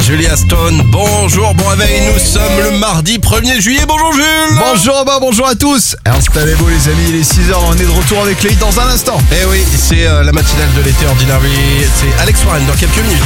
Julia Stone, bonjour, bon réveil, nous sommes le mardi 1er juillet, bonjour Jules. Bonjour Robin, bonjour à tous. Installez-vous les amis, il est 6h, on est de retour avec les hits dans un instant. Eh oui, c'est la matinale de l'été Ordinary, c'est Alex Warren dans quelques minutes.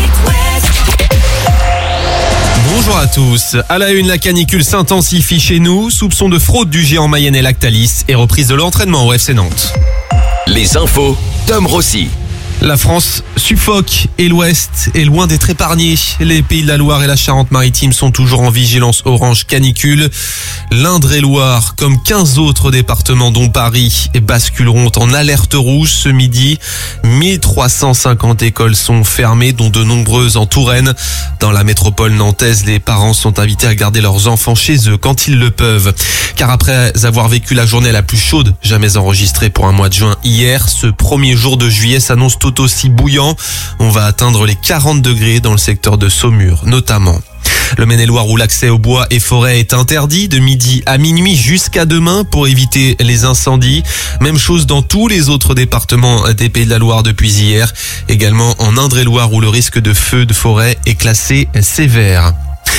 Bonjour à tous. À la une, la canicule s'intensifie chez nous. Soupçon de fraude du géant mayennais Lactalis et reprise de l'entraînement au FC Nantes. Les infos, Tom Rossi. La France suffoque et l'Ouest est loin d'être épargné. Les Pays de la Loire et la Charente-Maritime sont toujours en vigilance orange canicule. L'Indre-et-Loire, comme 15 autres départements dont Paris, basculeront en alerte rouge ce midi. 1350 écoles sont fermées, dont de nombreuses en Touraine. Dans la métropole nantaise, les parents sont invités à garder leurs enfants chez eux quand ils le peuvent. Car après avoir vécu la journée la plus chaude jamais enregistrée pour un mois de juin hier, ce premier jour de juillet s'annonce tout aussi bouillant. On va atteindre les 40 degrés dans le secteur de Saumur, notamment. Le Maine-et-Loire où l'accès aux bois et forêts est interdit de midi à minuit jusqu'à demain pour éviter les incendies. Même chose dans tous les autres départements des Pays de la Loire depuis hier. Également en Indre-et-Loire où le risque de feu de forêt est classé sévère.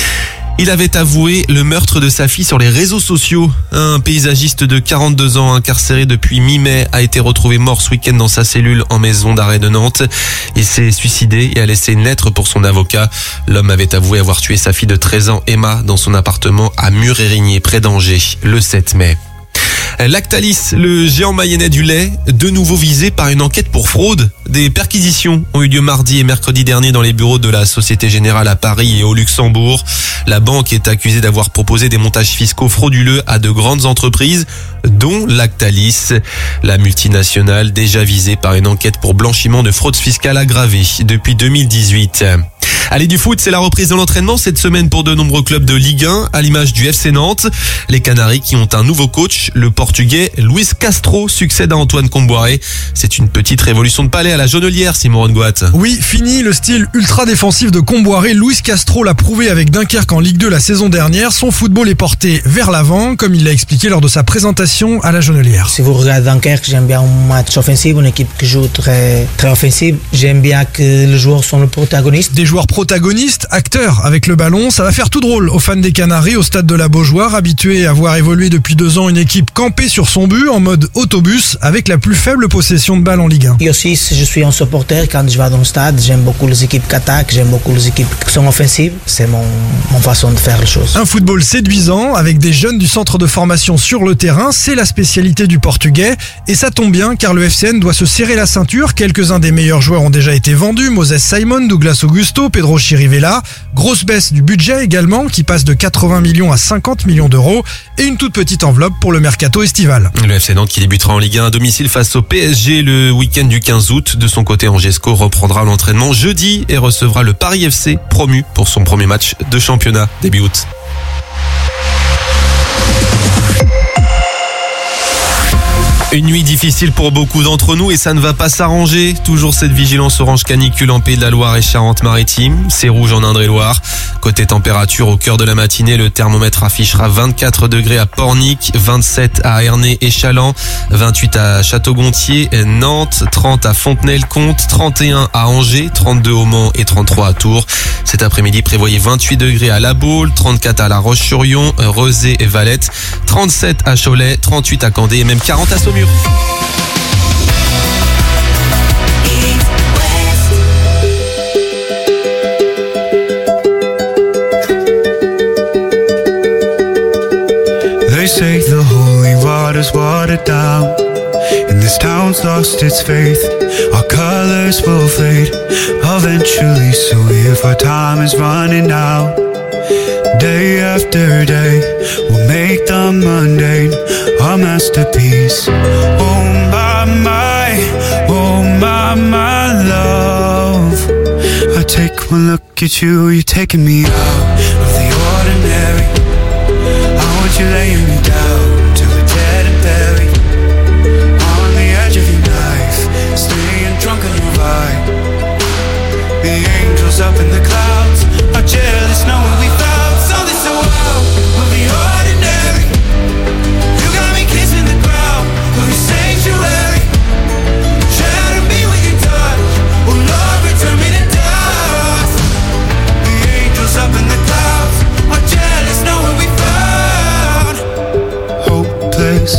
Il avait avoué le meurtre de sa fille sur les réseaux sociaux. Un paysagiste de 42 ans incarcéré depuis mi-mai a été retrouvé mort ce week-end dans sa cellule en maison d'arrêt de Nantes. Il s'est suicidé et a laissé une lettre pour son avocat. L'homme avait avoué avoir tué sa fille de 13 ans, Emma, dans son appartement à Mur-Érigné, près d'Angers, le 7 mai. Lactalis, le géant mayennais du lait, de nouveau visé par une enquête pour fraude. Des perquisitions ont eu lieu mardi et mercredi dernier dans les bureaux de la Société Générale à Paris et au Luxembourg. La banque est accusée d'avoir proposé des montages fiscaux frauduleux à de grandes entreprises, dont Lactalis, la multinationale déjà visée par une enquête pour blanchiment de fraude fiscale aggravée depuis 2018. Allez, du foot, c'est la reprise de l'entraînement cette semaine pour de nombreux clubs de Ligue 1, à l'image du FC Nantes. Les Canaries qui ont un nouveau coach, le Portugais Luis Castro, succède à Antoine Comboiré. C'est une petite révolution de palais à la Jonelière, Simon Rongoat. Oui, fini le style ultra défensif de Comboiré. Luis Castro l'a prouvé avec Dunkerque en Ligue 2 la saison dernière. Son football est porté vers l'avant, comme il l'a expliqué lors de sa présentation à la Jonelière. Si vous regardez Dunkerque, j'aime bien un match offensif, une équipe qui joue très offensive. J'aime bien que les joueurs sont les protagonistes. Des joueurs protagonistes, acteurs avec le ballon, ça va faire tout drôle aux fans des Canaries au stade de la Beaujoire, habitués à voir évoluer depuis 2 ans une équipe campée sur son but en mode autobus avec la plus faible possession de balle en Ligue 1. Et aussi, je suis un supporter quand je vais dans le stade, j'aime beaucoup les équipes qui attaquent, j'aime beaucoup les équipes qui sont offensives, c'est mon façon de faire les choses. Un football séduisant avec des jeunes du centre de formation sur le terrain, c'est la spécialité du Portugais et ça tombe bien car le FCN doit se serrer la ceinture, quelques-uns des meilleurs joueurs ont déjà été vendus, Moses Simon, Douglas Augusto, Pedro Chirivella, grosse baisse du budget également qui passe de 80 millions à 50 millions d'euros et une toute petite enveloppe pour le mercato estival. Le FC Nantes qui débutera en Ligue 1 à domicile face au PSG le week-end du 15 août. De son côté, Angesco reprendra l'entraînement jeudi et recevra le Paris FC promu pour son premier match de championnat début août. Une nuit difficile pour beaucoup d'entre nous et ça ne va pas s'arranger. Toujours cette vigilance orange canicule en Pays de la Loire et Charente-Maritime. C'est rouge en Indre-et-Loire. Côté température, au cœur de la matinée, le thermomètre affichera 24 degrés à Pornic, 27 à Ernée et Chaland, 28 à Château-Gontier, Nantes, 30 à Fontenay-le-Comte, 31 à Angers, 32 au Mans et 33 à Tours. Cet après-midi, prévoyez 28 degrés à La Baule, 34 à La Roche-sur-Yon, Rezé et Valette, 37 à Cholet, 38 à Candé et même 40 à Saumur. They say the holy water's watered down, and this town's lost its faith. Our colors will fade eventually, so if our time is running out, day after day, we'll make the mundane our masterpiece. Oh my love, I take one look at you, you're taking me out of the ordinary. I want you laying me down till we're dead and buried, on the edge of your knife, staying drunk on your vibe. The angels up in the clouds are jealous knowing we found something so wild of the ordinary. You got me kissing the ground of your sanctuary. Shatter me with your touch, oh Lord, return me to dust. The this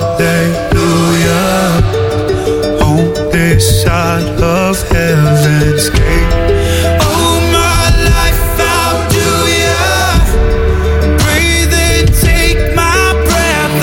hallelujah on this side of heaven's gate. Oh, my life, how do ya breathe and take my breath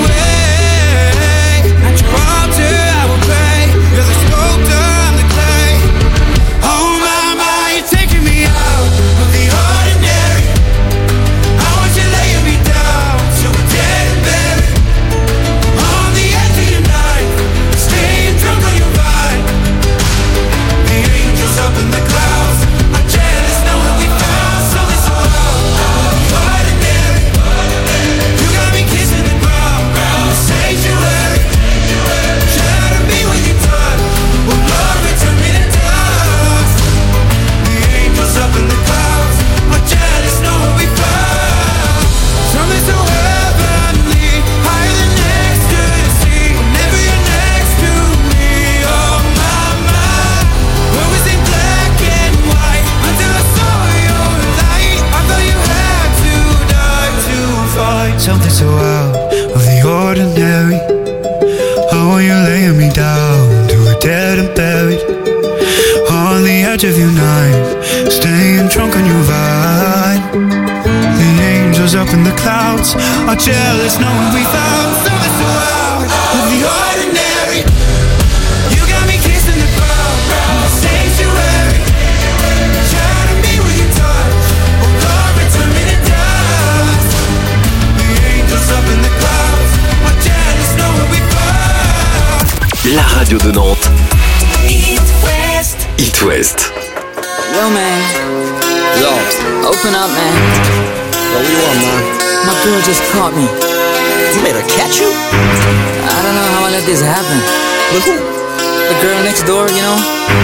away? At your altar I will pray, you're the sculptor, I'm the clay. Oh my, you're taking me out of the ordinary. I want you laying me down till we're dead and buried. On the edge of your knife, staying drunk on your vine. The angels up in the clouds are jealous knowing we found something so out of the ordinary. You got me kissing the ground, the sanctuary. Shadow me when you're done, will love return me to dust. The angels up in the clouds are jealous knowing we found something so heavenly, higher than ecstasy. Whenever you're next to me, oh my, world was in black and white until I saw your light. I thought you had to die to find something so out of the ordinary. Oh, you're laying me down to a dead and buried. On the edge of your knife, staying drunk on your vine. The angels up in the clouds are jealous knowing we found something so out of the ordinary. You got me kissing the ground, the sanctuary. Shadow me when you touch, oh Lord, return me to dust. The angels up in the clouds are jealous knowing we found. La radio de Nantes, East West. It West. Yo, man. Yo, Open up, man. what do you want, man? My girl just caught me. You made her catch you? I don't know how I let this happen. With who? The girl next door, you know?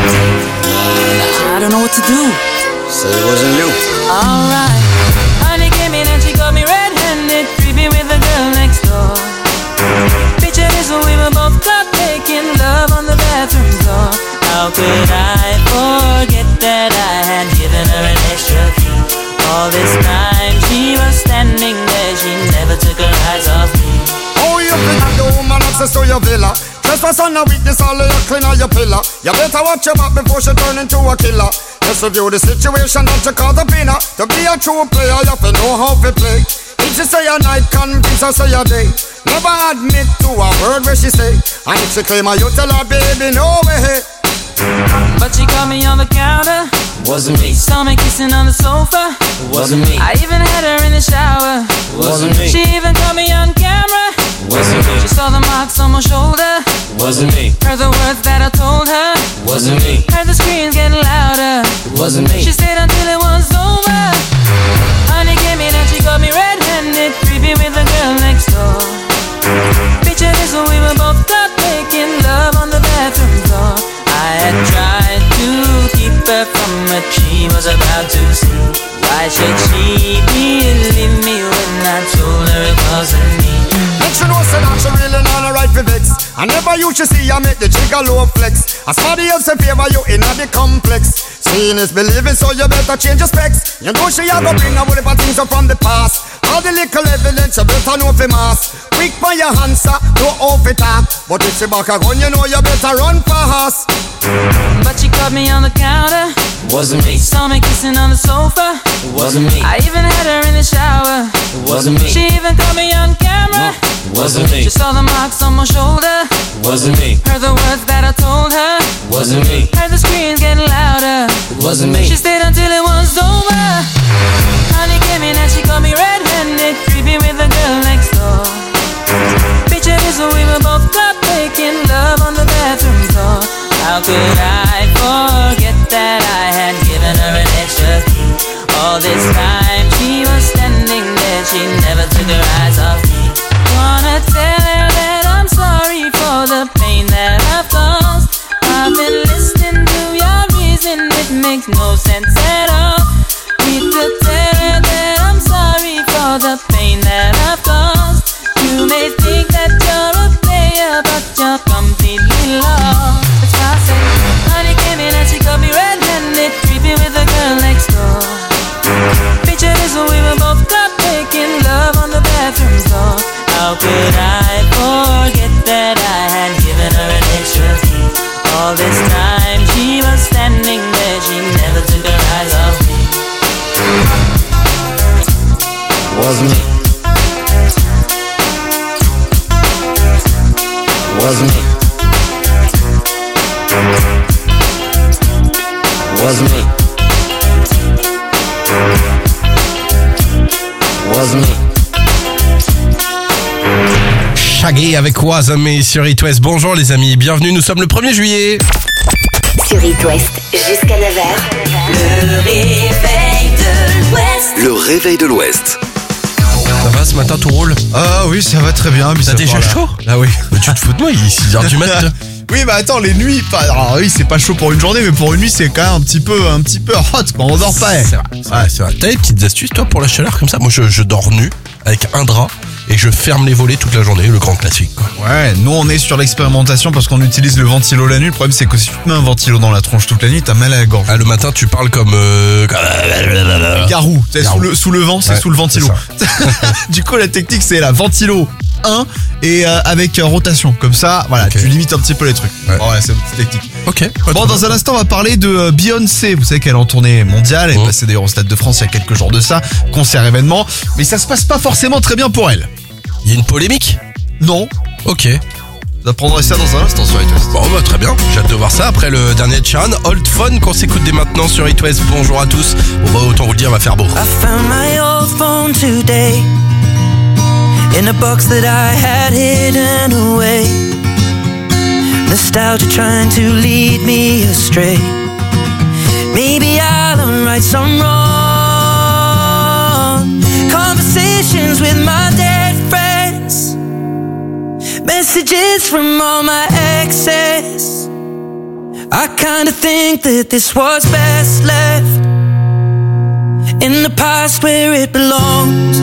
I don't know what to do. Said it wasn't you. Alright. Honey came in and she got me red-handed, creepy with the girl next door. Picture this when we were both caught making love on the bathroom floor. How could I forget that I had given her an extra key? All this time she was standing there, she never took her eyes off me. Oh, you think the woman access to your villa? Trespass on a weakness, all of your clean on your pillar. You better watch your back before she turn into a killer. Just review the situation that you call the winner. To be a true player, you have to know how to play. If she say a night, convince her say a day. Never admit to a word where she say. And if she claim her, you tell her, baby, no way. But she caught me on the counter. Wasn't me. Saw me kissing on the sofa. Wasn't me. I even had her in the shower. Wasn't me. She even caught me on camera. Wasn't me. She saw the marks on my shoulder. Wasn't me. Heard the words that I told her. Wasn't me. Heard the screams getting louder. Wasn't me. She stayed until it was over. Honey came in and she got me red-handed, creepy with the girl next door. Picture this when we were both caught making love on the bathroom floor. I had tried to keep her from what she was about to see. Why should she believe me when I told her it wasn't me? Make sure no say that she really not right for vex. I never used to see you make the jigger low flex. As somebody else in favor you in the complex. Seeing is believing, so you better change your specs. You know she a go bring a whole heap of things up from the past. All the little evidence you better know for mass. Quick by your answer, no off it up. But if she back a gun, you know you better run fast. But she caught me on the counter. Wasn't me. Saw me kissing on the sofa. Wasn't me. I even had her in the shower. Wasn't me. She even caught me on camera. Wasn't me. She saw the marks on my shoulder. Wasn't me. Heard the words that I told her. Wasn't me. Heard the screams getting louder. Wasn't me. She stayed until it was over. Honey came in and she got me red-handed, creepy with the girl next door. Picture this when we were both caught making love on the bathroom floor. How could I forget that I had given her an extra key? All this time she was standing there, she never took her eyes off me. Wanna tell her that I'm sorry for the pain that I've caused. I've been listening to your reason, it makes no sense at all. Need to tell her that I'm sorry for the pain that I've caused. You may think that you're a player, but you're completely lost. That's why I say, honey came in and she got me red-handed, creepy with the girl next door. Picture this when we were both caught making love on the bathroom floor. How could I Was me. Was me. Was me. Shaggy avec Was Me sur It West. Bonjour les amis, bienvenue, nous sommes le 1er juillet. Sur It West, jusqu'à 9h. Le réveil de l'Ouest. Le réveil de l'Ouest. Ça va ce matin, tout roule? Ah oui, ça va très bien. T'as déjà chaud? Ah oui. Mais tu te fous de moi, il est 6h du matin. Oui, bah attends, les nuits, alors oui, c'est pas chaud pour une journée, mais pour une nuit, c'est quand même un petit peu hot quand on dort pas. C'est vrai, c'est vrai. T'as des petites astuces toi pour la chaleur comme ça? Moi je dors nu avec un drap et je ferme les volets toute la journée, le grand classique quoi. Ouais, nous on est sur l'expérimentation parce qu'on utilise le ventilo la nuit. Le problème c'est que si tu te mets un ventilo dans la tronche toute la nuit, t'as mal à la gorge. Ah, le matin tu parles comme Garou, tu sais, sous le vent, c'est Ouais, sous le ventilo. Du coup la technique c'est la ventilo 1 et avec rotation. Comme ça, voilà, Ok. tu limites un petit peu les trucs. Ouais. Ouais, c'est une petite technique. Ok. Bon, dans un instant, on va parler de Beyoncé. Vous savez qu'elle est en tournée mondiale. Elle est passée d'ailleurs au Stade de France il y a quelques jours de ça. Concert événement. Mais ça se passe pas forcément très bien pour elle. Il y a une polémique? Non. Ok. Vous apprendrez ça dans un instant sur It West. Bon bah très bien, j'ai hâte de voir ça après le dernier de Sharon, Old Phone qu'on s'écoute dès maintenant sur It West. Bonjour à tous. Bon bah autant vous le dire, va faire beau. I found my old phone today in a box that I had hidden away. Nostalgia trying to lead me astray. Maybe I'll unwrite some wrong conversations with my dead friends. Messages from all my exes. I kinda think that this was best left in the past where it belongs.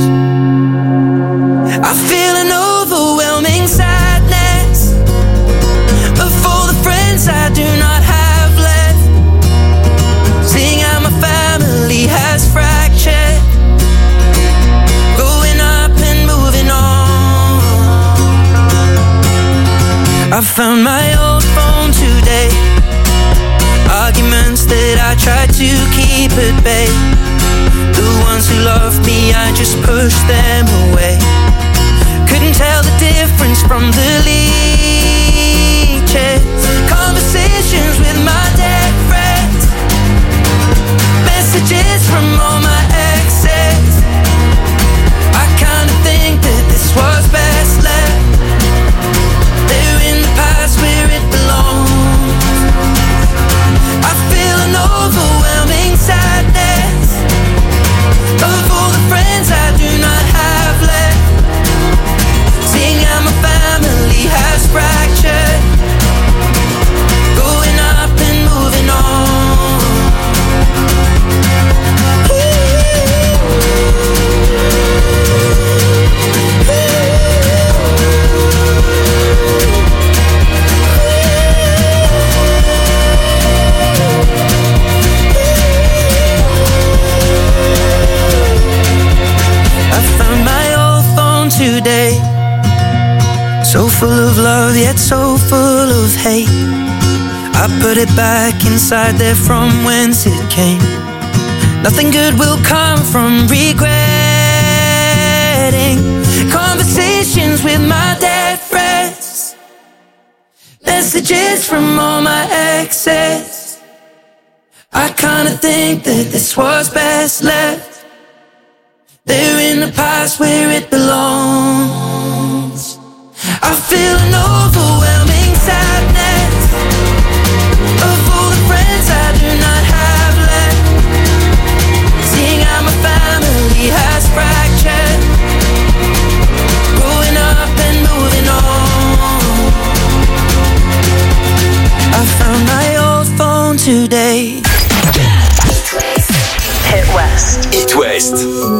I feel an overwhelming sadness of all the friends I do not have left. Seeing how my family has fractured, growing up and moving on. I found my old phone today, arguments that I tried to keep at bay. The ones who loved me, I just pushed them away. Couldn't tell the difference from the leeches. Conversations with my dead friends. Messages from all my exes. I kinda think that this was best left there in the past where it belongs. I feel an overwhelming sadness of all the friends I do not have left. Seeing how my family has fractured, growing up and moving on. I found my old phone today, so full of love yet so full of hate. I put it back inside there from whence it came. Nothing good will come from regretting conversations with my dead friends. Messages from all my exes. I kinda think that this was best left there in the past where it belongs. I feel an overwhelming sadness of all the friends I do not have left. Seeing how my family has fractured, growing up and moving on. I found my old phone today. Hit West. It West.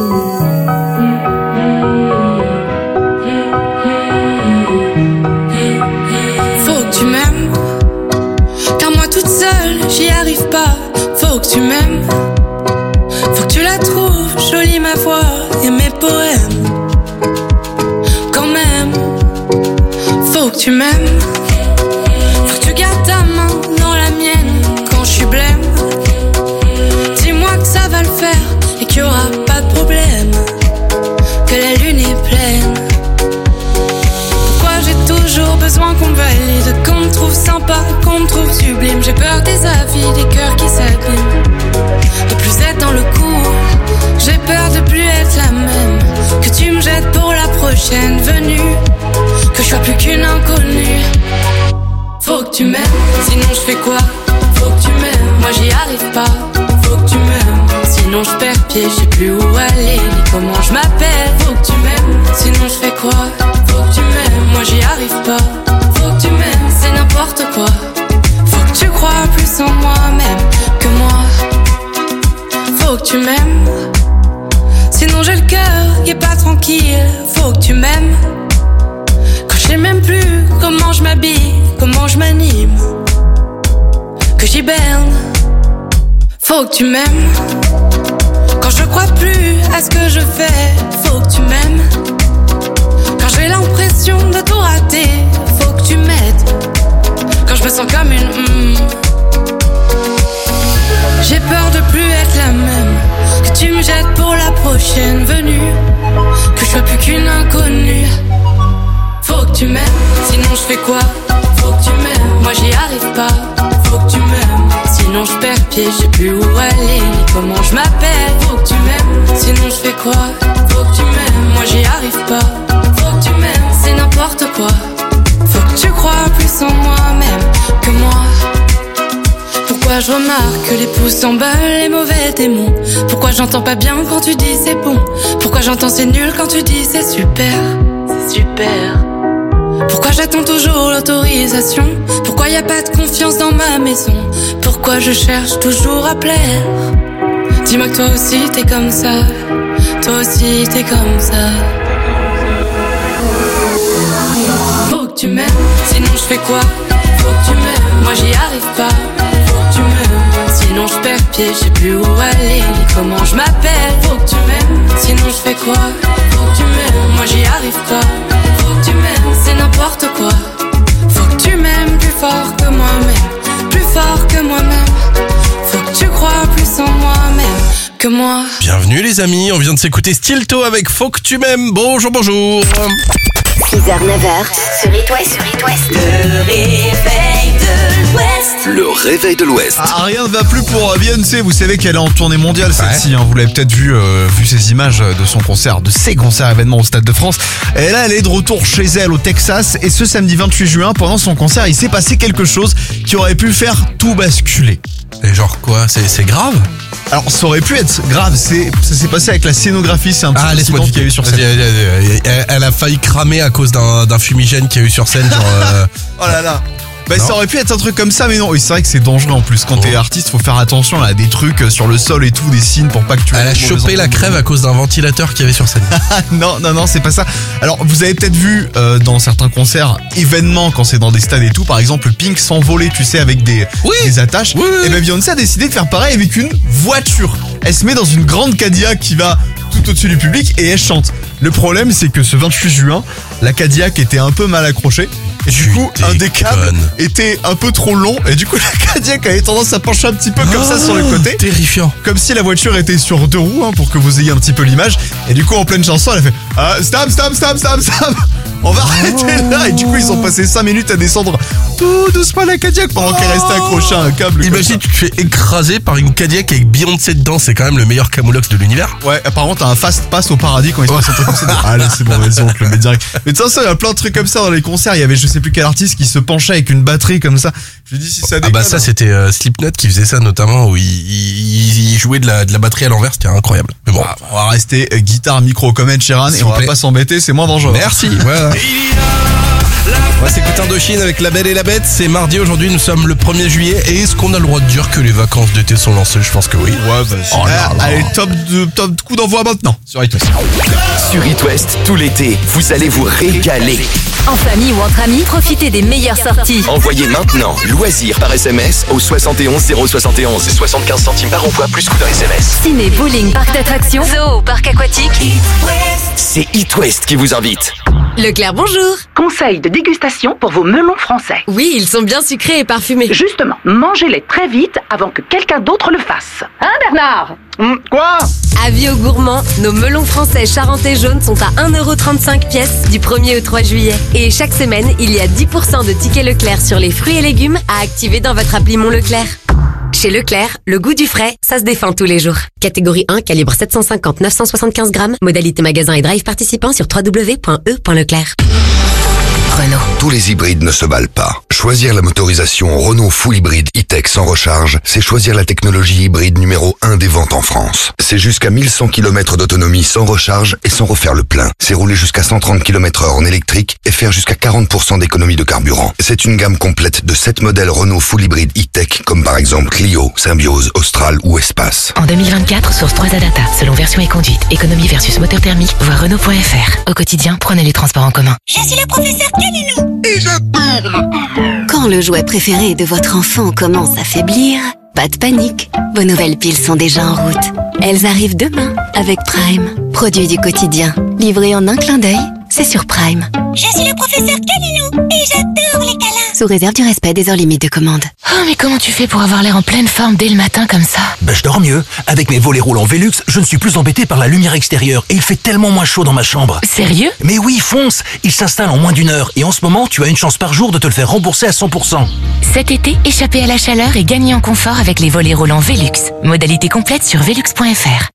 Faut que tu m'aimes, car moi toute seule j'y arrive pas. Faut que tu m'aimes, faut que tu la trouves jolie ma voix et mes poèmes. Quand même, faut que tu m'aimes, faut que tu gardes ta main dans la mienne quand je suis blême. Dis-moi que ça va le faire et qu'il y aura pas de problème, que la lune est pleine. Pourquoi j'ai toujours besoin besoin qu'on me valide, qu'on me trouve sympa, qu'on me trouve sublime. J'ai peur des avis, des cœurs qui s'abîment. De plus être dans le coup, j'ai peur de plus être la même. Que tu me jettes pour la prochaine venue, que je sois plus qu'une inconnue. Faut que tu m'aimes, sinon je fais quoi? Faut que tu m'aimes, moi j'y arrive pas. Faut que tu m'aimes, sinon je perds pied, je sais plus où aller, ni comment je m'appelle. Faut que tu m'aimes, sinon je fais quoi? Faut que tu m'aimes, moi j'y arrive pas. Faut que tu m'aimes, c'est n'importe quoi. Faut que tu crois plus en moi-même que moi. Faut que tu m'aimes, sinon j'ai le cœur qui est pas tranquille. Faut que tu m'aimes, quand je sais même plus comment je m'habille, comment je m'anime, que j'hiberne. Faut que tu m'aimes, quand je crois plus à ce que je fais. Faut que tu m'aimes, quand j'ai l'impression de tout rater. Faut que tu m'aides, quand je me sens comme une J'ai peur de plus être la même, que tu me jettes pour la prochaine venue, que je sois plus qu'une inconnue. Faut que tu m'aimes, sinon je fais quoi? Faut que tu m'aimes, moi j'y arrive pas. Faut que tu m'aimes, sinon je perds pied, je sais plus où aller, ni comment je m'appelle. Faut que tu m'aimes, sinon je fais quoi? Faut que tu m'aimes, moi j'y arrive pas. Faut que tu m'aimes, c'est n'importe quoi. Faut que tu crois plus en moi-même que moi. Pourquoi je remarque que les pouces s'emballent, les mauvais démons? Pourquoi j'entends pas bien quand tu dis c'est bon? Pourquoi j'entends c'est nul quand tu dis c'est super? C'est super. Pourquoi j'attends toujours l'autorisation? Pourquoi y a pas de confiance dans ma maison? Pourquoi je cherche toujours à plaire? Dis-moi que toi aussi t'es comme ça. Toi aussi t'es comme ça. Faut que tu m'aimes, sinon je fais quoi? Faut que tu m'aimes, moi j'y arrive pas. Faut que tu m'aimes, sinon je perds pied, je sais plus où aller, ni comment je m'appelle. Faut que tu m'aimes, sinon je fais quoi? Faut que tu m'aimes, moi j'y arrive pas. Faut que tu m'aimes, c'est n'importe quoi. Faut que tu m'aimes plus fort que moi-même, plus fort que moi-même. Faut que tu crois plus en moi-même que moi. Bienvenue les amis, on vient de s'écouter Stilto avec Faut que tu m'aimes. Bonjour, bonjour. 6h, 9h sur It West. Le réveil de l'Ouest. Le réveil de l'Ouest. Ah, rien ne va plus pour Beyoncé. Vous savez qu'elle est en tournée mondiale celle-ci. Hein. Vous l'avez peut-être vu ces images de son concert, de ses concerts événements au Stade de France. Et là, elle est de retour chez elle au Texas. Et ce samedi 28 juin, pendant son concert, il s'est passé quelque chose qui aurait pu faire tout basculer. Et genre quoi? C'est grave? Alors ça aurait pu être grave, ça s'est passé avec la scénographie, c'est un petit incident qu'il y a eu sur scène. Elle a failli cramer à cause d'un fumigène qu'il y a eu sur scène. Genre, oh là là. Bah, ça aurait pu être un truc comme ça, mais non. Oui, c'est vrai que c'est dangereux en plus. Quand t'es artiste, faut faire attention à des trucs sur le sol et tout, des signes pour pas que tu. Elle a chopé la crève à cause d'un ventilateur qu'il y avait sur scène. Non, c'est pas ça. Alors, vous avez peut-être vu dans certains concerts, événements, quand c'est dans des stades et tout, par exemple, Pink s'envoler, tu sais, avec des attaches. Oui. Et ben Beyoncé a décidé de faire pareil avec une voiture. Elle se met dans une grande Cadillac qui va tout au-dessus du public et elle chante. Le problème, c'est que ce 28 juin, la Cadillac était un peu mal accrochée. Et du coup, un des câbles était un peu trop long. Et du coup, la Cadillac avait tendance à pencher un petit peu comme ça sur le côté. Terrifiant. Comme si la voiture était sur deux roues, hein, pour que vous ayez un petit peu l'image. Et du coup, en pleine chanson, elle a fait stop. On va arrêter là. Et du coup, ils ont passé 5 minutes à descendre tout doucement la Cadillac pendant qu'elle restait accrochée à un câble. Imagine, tu te fais écraser par une Cadillac avec Beyoncé dedans. C'est quand même le meilleur camoulox de l'univers. Ouais, apparemment, t'as un fast pass au paradis quand ils sont passés. Allez, c'est bon, vas-y, on te le met direct. Mais de toute façon, il y a plein de trucs comme ça dans les concerts. Il y avait je sais plus quel artiste qui se penchait avec une batterie comme ça. Je me dis si ça déconne. Ah bah ça, c'était Slipknot qui faisait ça notamment, où il jouait de la batterie à l'envers. C'était incroyable. Mais bon, on va rester guitare, micro comme Ed Sheeran et on va pas s'embêter, c'est moins dangereux. Merci. Voilà. On va s'écouter Indochine avec La Belle et la Bête. C'est mardi aujourd'hui, nous sommes le 1er juillet. Et est-ce qu'on a le droit de dire que les vacances d'été sont lancées? Je pense que oui. Ouais, vas-y. Allez, top coup d'envoi maintenant sur It West. Sur It West, tout l'été, vous allez vous régaler. En famille ou entre amis, profitez des meilleures sorties. Envoyez maintenant loisirs par SMS au 71 071. 75 centimes par envoi plus coût d'un SMS. Ciné, bowling, parc d'attractions, zoo, parc aquatique. C'est It West qui vous invite. Leclerc, bonjour. Conseil de dégustation pour vos melons français. Oui, ils sont bien sucrés et parfumés. Justement, mangez-les très vite avant que quelqu'un d'autre le fasse. Hein, Bernard? Quoi? Avis aux gourmands, nos melons français charentais jaunes sont à 1,35€ pièce du 1er au 3 juillet. Et chaque semaine, il y a 10% de tickets Leclerc sur les fruits et légumes à activer dans votre appli Mon Leclerc. Chez Leclerc, le goût du frais, ça se défend tous les jours. Catégorie 1, calibre 750-975 grammes. Modalité magasin et drive participant sur www.e.leclerc. Renault. Tous les hybrides ne se valent pas. Choisir la motorisation Renault Full Hybride E-Tech sans recharge, c'est choisir la technologie hybride numéro 1 des ventes en France. C'est jusqu'à 1100 km d'autonomie sans recharge et sans refaire le plein. C'est rouler jusqu'à 130 km/h en électrique et faire jusqu'à 40% d'économie de carburant. C'est une gamme complète de 7 modèles Renault Full Hybride E-Tech, comme par exemple Clio, Symbiose, Austral ou Espace. En 2024, source 3 Data, selon version et conduite, économie versus moteur thermique, voir Renault.fr. Au quotidien, prenez les transports en commun. Je suis le professeur Calilou et j'adore. Quand le jouet préféré de votre enfant commence à faiblir, pas de panique, vos nouvelles piles sont déjà en route. Elles arrivent demain avec Prime. Produit du quotidien, livré en un clin d'œil, c'est sur Prime. Je suis le professeur Calilou et j'adore les câlins. Sous réserve du respect des heures limites de commande. Oh, mais comment tu fais pour avoir l'air en pleine forme dès le matin comme ça? Je dors mieux. Avec mes volets roulants Velux, je ne suis plus embêté par la lumière extérieure et il fait tellement moins chaud dans ma chambre. Sérieux? Mais oui, fonce. Il s'installe en moins d'1 heure et en ce moment, tu as une chance par jour de te le faire rembourser à 100%. Cet été, échappez à la chaleur et gagnez en confort avec les volets roulants Velux. Modalité complète sur velux.fr.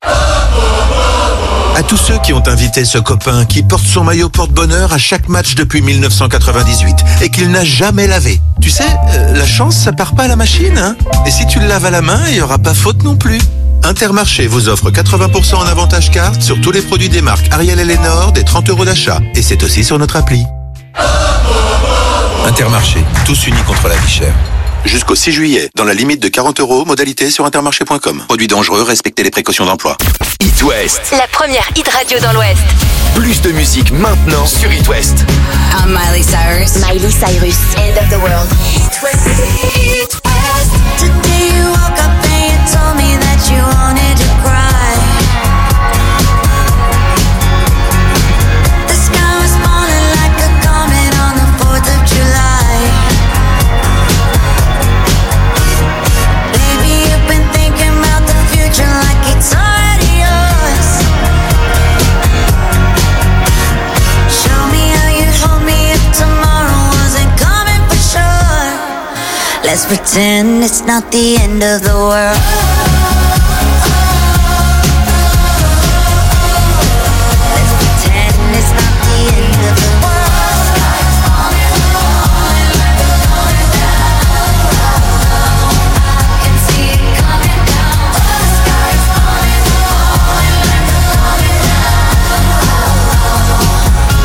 À tous ceux qui ont invité ce copain qui porte son maillot porte-bonheur à chaque match depuis 1998 et qu'il n'a jamais lavé. Tu sais, la chance, ça part pas à la machine, hein. Et si tu le laves à la main, il n'y aura pas faute non plus. Intermarché vous offre 80% en avantage carte sur tous les produits des marques Ariel et Lénore, des 30€ d'achat. Et c'est aussi sur notre appli. Intermarché, tous unis contre la vie chère. Jusqu'au 6 juillet, dans la limite de 40€, modalité sur intermarché.com. Produit dangereux, respectez les précautions d'emploi. It West. La première hit radio dans l'Ouest. Plus de musique maintenant sur It West. I'm Miley Cyrus. Miley Cyrus. End of the world. It West. It West. Today you woke up and you told me that you wanted to cry. The sky was falling like a comet on the 4th of July. Baby, you've been thinking about the future like it's already yours. Show me how you'd hold me if tomorrow wasn't coming for sure. Let's pretend it's not the end of the world. Let's pretend it's not the end of the world. I can see it coming down. The sky's falling, falling down.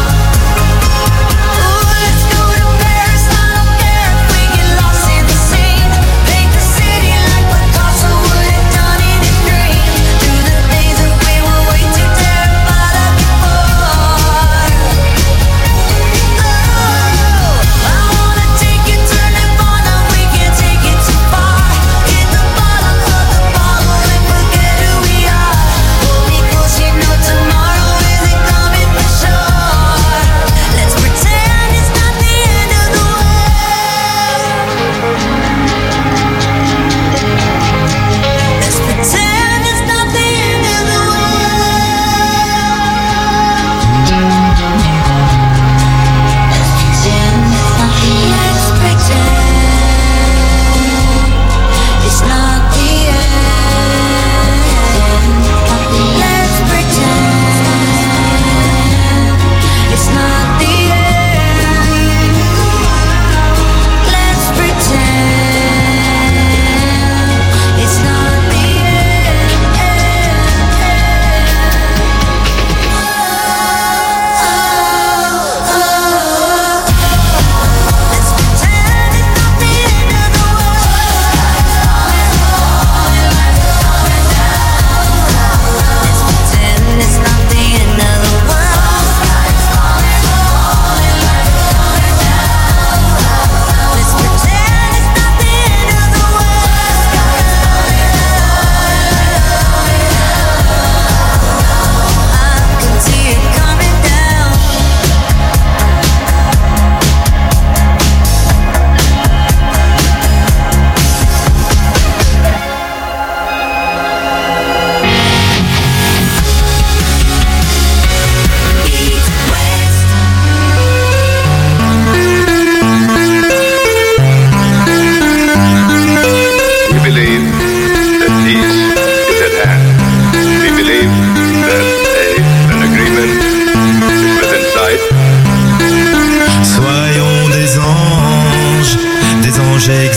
Ooh, let's go to Paris. I don't care if we get lost in the scene. Paint the city like Picasso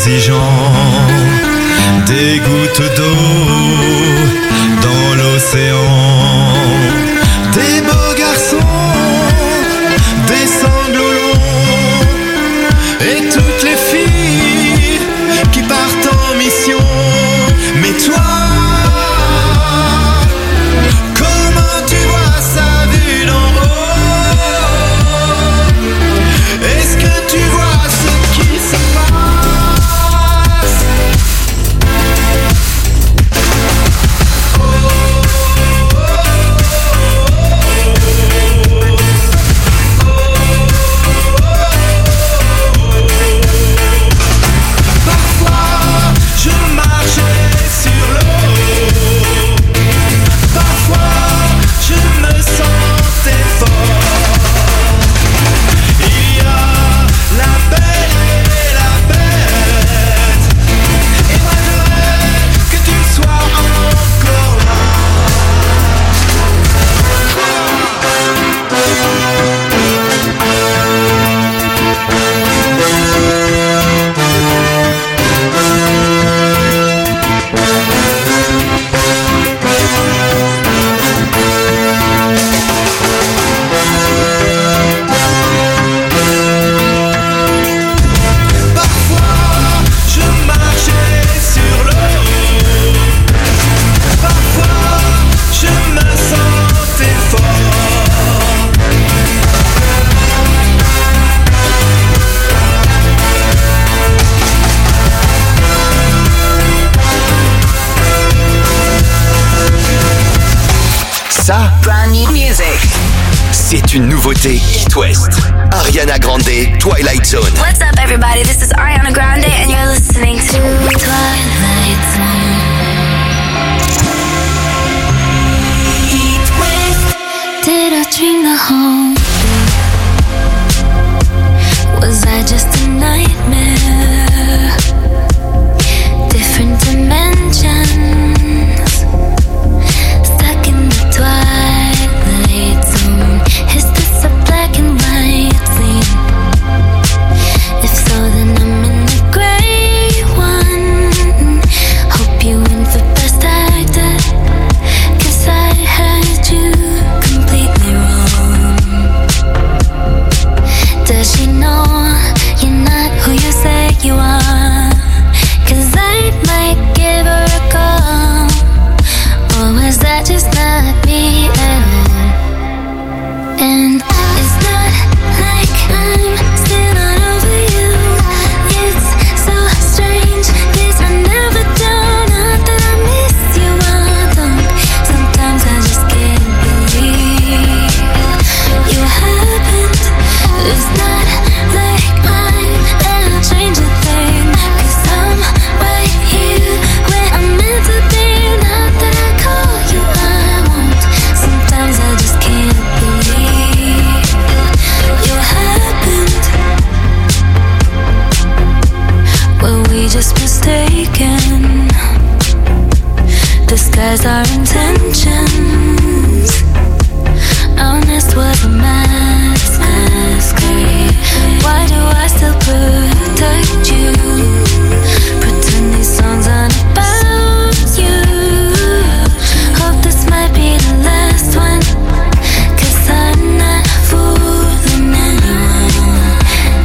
exigeant, des gouttes d'eau dans l'océan, des beaux garçons, des sanglots longs, et toutes les filles qui partent en mission. Mais toi, comment tu vois ça vu d'en haut? Est-ce que tu vois ce qui se passe? Parfois, je marchais sur l'eau. Parfois, je me sentais fort. Il y a la belle et la bête, et moi j'aimerais que tu sois encore là. Parfois, je marchais sur l'eau. Parfois, je me sentais fort. Ça, c'est une nouveauté It West. Ariana Grande, Twilight Zone. What's up, everybody? This is Ariana Grande, and you're listening to Twilight Zone. Did I dream the whole thing? Was I just a nightmare? Different dimensions, stuck in the twilight zone. Is this a black and white scene? If so, then I'm in the gray one. Hope you win for best actor, 'cause I had you completely wrong. Does she know you're not who you say you are? 'Cause I might give her a call. Or was that just not me at all? And it's not like I'm still not over you. It's so strange, 'cause I never do. Not that I miss you, I don't. Sometimes I just can't believe you happened. It's not like I'm gonna change a thing, 'cause I'm right here where I'm meant to be. Not that I call you, I won't. Sometimes I just can't believe you happened. Were we just mistaken? Disguise our intentions. Honest was a masquerade. Why do I still protect you? Pretend these songs aren't about you. Hope this might be the last one, 'cause I'm not fooling anyone.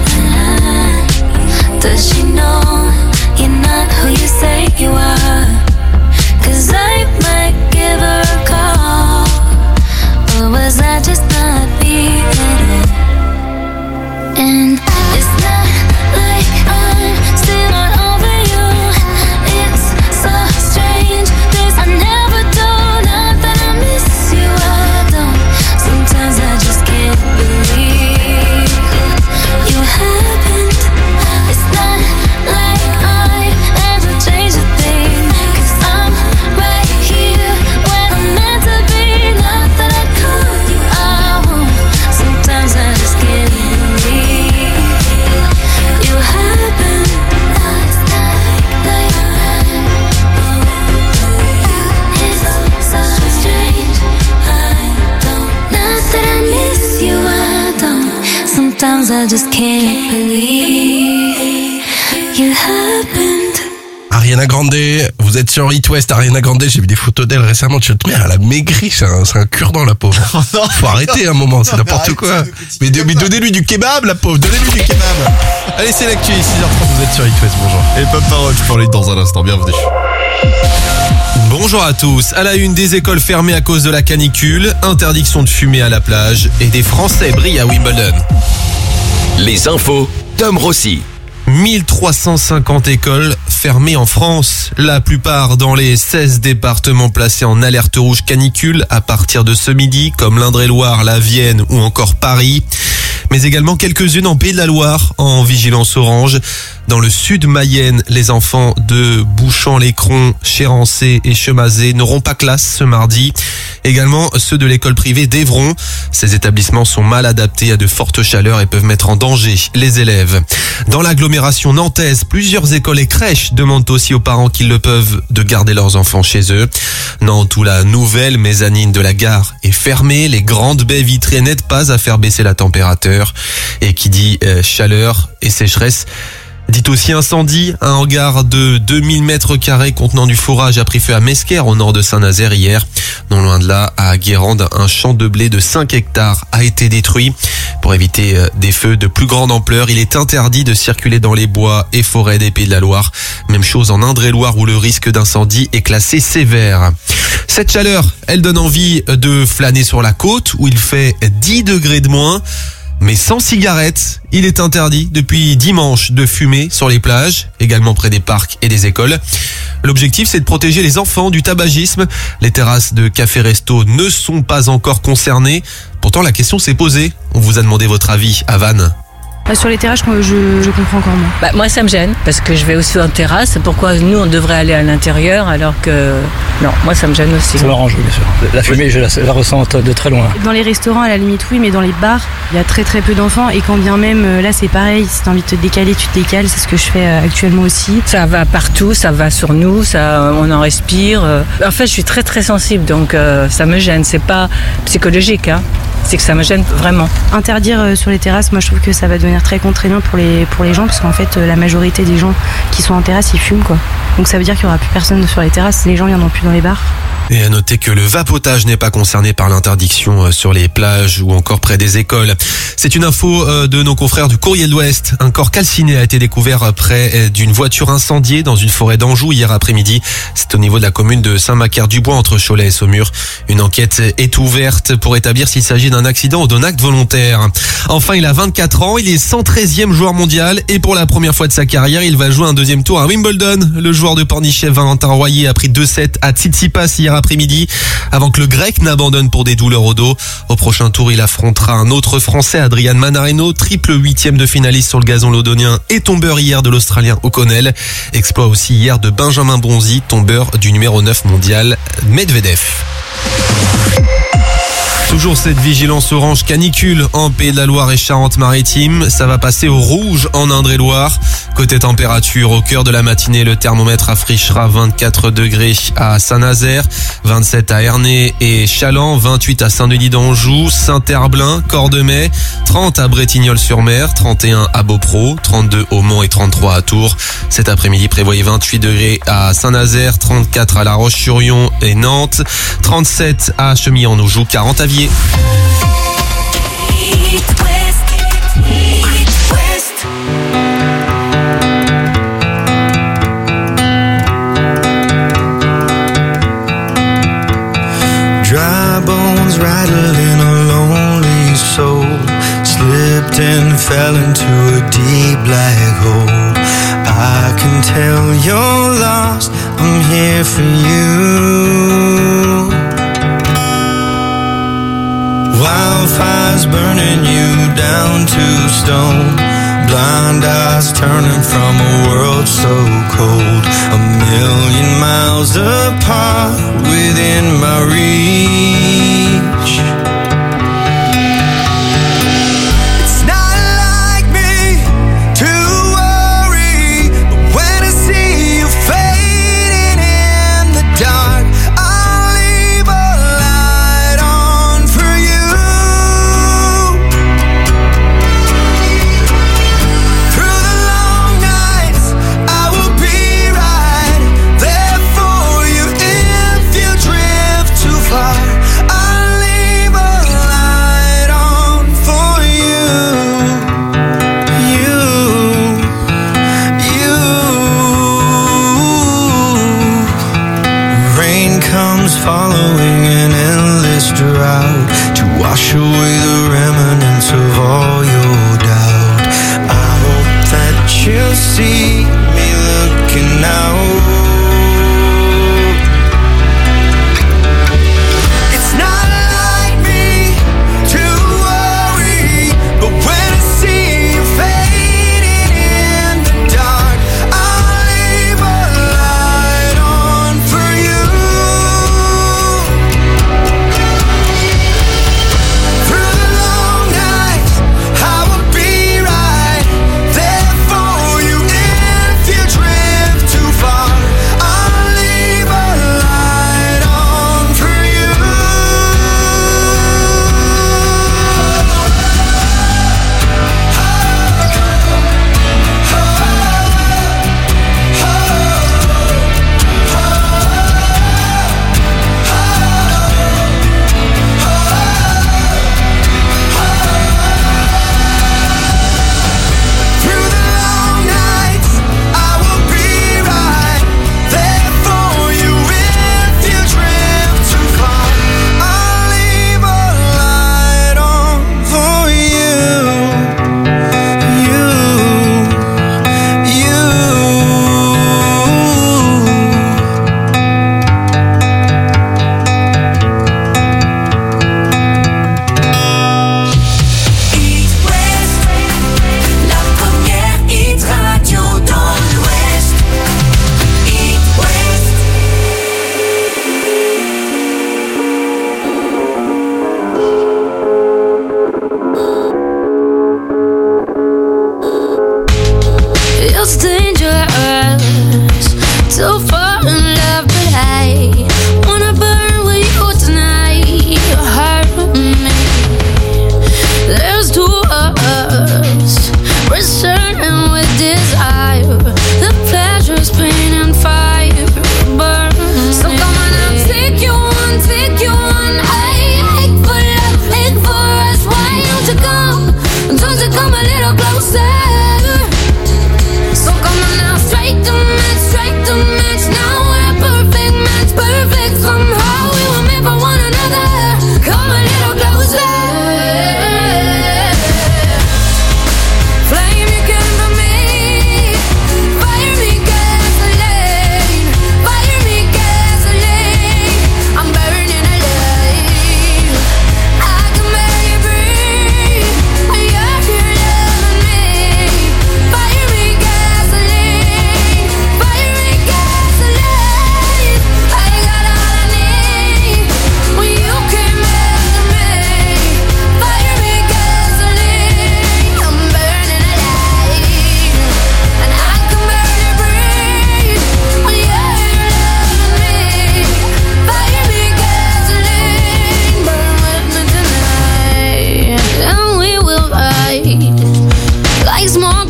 Does she know you're not who you say you are? 'Cause I might give her a call. Or was I just not me at all? And it's not like I'm still not over you. It's so strange, 'cause I never do. Not that I miss you, I don't. Sometimes I just can't believe you happened. It's not like I ever changed a thing, 'cause I'm right here where I'm meant to be. Not that I call you, I won't. Sometimes I just can't believe you happened. It's not like it's so strange, I don't. Not that I miss you, I don't. Sometimes I just can't believe you happened. Ariana Grande, vous êtes sur It West. Ariana Grande, j'ai vu des photos d'elle récemment. Tu te mets, elle a maigri, c'est un cure-dent la pauvre. Faut arrêter un moment, c'est n'importe quoi. Mais donnez-lui du kebab la pauvre, donnez-lui du kebab. Allez, c'est l'actu, 6h30, vous êtes sur It West, bonjour. Et Papa Roach pour les dans un instant, bienvenue. Bonjour à tous. À la une, des écoles fermées à cause de la canicule, interdiction de fumer à la plage et des Français brillent à Wimbledon. Les infos, Tom Rossi. 1350 écoles fermées en France, la plupart dans les 16 départements placés en alerte rouge canicule à partir de ce midi, comme l'Indre-et-Loire, la Vienne ou encore Paris. Mais également quelques-unes en Pays de la Loire, en vigilance orange. Dans le sud Mayenne, les enfants de Bouchamp-l'Écron, Chérancé et Chemazé n'auront pas classe ce mardi. Également ceux de l'école privée d'Evron. Ces établissements sont mal adaptés à de fortes chaleurs et peuvent mettre en danger les élèves. Dans l'agglomération nantaise, plusieurs écoles et crèches demandent aussi aux parents qui le peuvent de garder leurs enfants chez eux. Nantes, où la nouvelle mezzanine de la gare est fermée, les grandes baies vitrées n'aident pas à faire baisser la température. Et qui dit chaleur et sécheresse dit aussi incendie. Un hangar de 2000 mètres carrés contenant du fourrage a pris feu à Mesquer, au nord de Saint-Nazaire hier. Non loin de là, à Guérande, un champ de blé de 5 hectares a été détruit. Pour éviter des feux de plus grande ampleur, il est interdit de circuler dans les bois et forêts des Pays de la Loire. Même chose en Indre-et-Loire où le risque d'incendie est classé sévère. Cette chaleur, elle donne envie de flâner sur la côte où il fait 10 degrés de moins. Mais sans cigarette, il est interdit depuis dimanche de fumer sur les plages, également près des parcs et des écoles. L'objectif, c'est de protéger les enfants du tabagisme. Les terrasses de café-resto ne sont pas encore concernées. Pourtant, la question s'est posée. On vous a demandé votre avis à Vannes. Sur les terrasses, je comprends encore moins. Moi, ça me gêne, parce que je vais aussi en terrasse. Pourquoi nous, on devrait aller à l'intérieur, alors que... Non, moi, ça me gêne aussi. Ça m'arrange, oui, bien sûr. La fumée, je la ressens de très loin. Dans les restaurants, à la limite, oui, mais dans les bars, il y a très très peu d'enfants. Et quand bien même, là, c'est pareil. Si t'as envie de te décaler, tu te décales. C'est ce que je fais actuellement aussi. Ça va partout, ça va sur nous, on en respire. En fait, je suis très très sensible, donc ça me gêne. C'est pas psychologique, hein. C'est que ça me gêne vraiment. Interdire sur les terrasses, moi je trouve que ça va devenir très contraignant pour les gens, parce qu'en fait la majorité des gens qui sont en terrasse ils fument quoi. Donc ça veut dire qu'il n'y aura plus personne sur les terrasses, les gens viendront plus dans les bars. Et à noter que le vapotage n'est pas concerné par l'interdiction sur les plages ou encore près des écoles. C'est une info de nos confrères du Courrier de l'Ouest. Un corps calciné a été découvert près d'une voiture incendiée dans une forêt d'Anjou hier après-midi. C'est au niveau de la commune de Saint-Macaire-du-Bois entre Cholet et Saumur. Une enquête est ouverte pour établir s'il s'agit d'un accident ou d'un acte volontaire. Enfin, il a 24 ans, il est 113e joueur mondial et pour la première fois de sa carrière, il va jouer un deuxième tour à Wimbledon. Le joueur de Pornichet, Valentin Royer, a pris 2-7 à Tsitsipas hier après-midi avant que le grec n'abandonne pour des douleurs au dos. Au prochain tour, il affrontera un autre français, Adrian Manarino, triple 8e de finaliste sur le gazon londonien et tombeur hier de l'Australien O'Connell. Exploit aussi hier de Benjamin Bonzi, tombeur du numéro 9 mondial Medvedev. Toujours cette vigilance orange canicule en Pays de la Loire et Charente-Maritime. Ça va passer au rouge en Indre-et-Loire. Côté température, au cœur de la matinée, le thermomètre affichera 24 degrés à Saint-Nazaire, 27 à Ernée et Chaland, 28 à Saint-Denis d'Anjou, Saint-Herblain, Cordemais, 30 à Bretignolles-sur-Mer, 31 à Beaupro, 32 au Mont et 33 à Tours. Cet après-midi, prévoyez 28 degrés à Saint-Nazaire, 34 à La Roche-sur-Yon et Nantes, 37 à Chemillé-en-Aujoux, 40 à Vier. Dry bones rattling a lonely soul, slipped and fell into a deep black hole. I can tell you're lost, I'm here for you. Wildfires burning you down to stone, blind eyes turning from a world so cold, a million miles apart within my reach. It's not like me to worry, but when I see you fading in the dark, I'll leave a light on for you. Through the long nights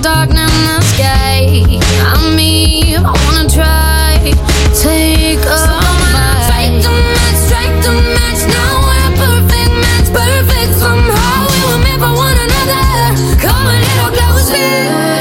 darkness in the sky. I'm me, I wanna try. Take a bite. Strike the match. Now we're perfect match, perfect somehow. We were meant for one another. Come a little closer.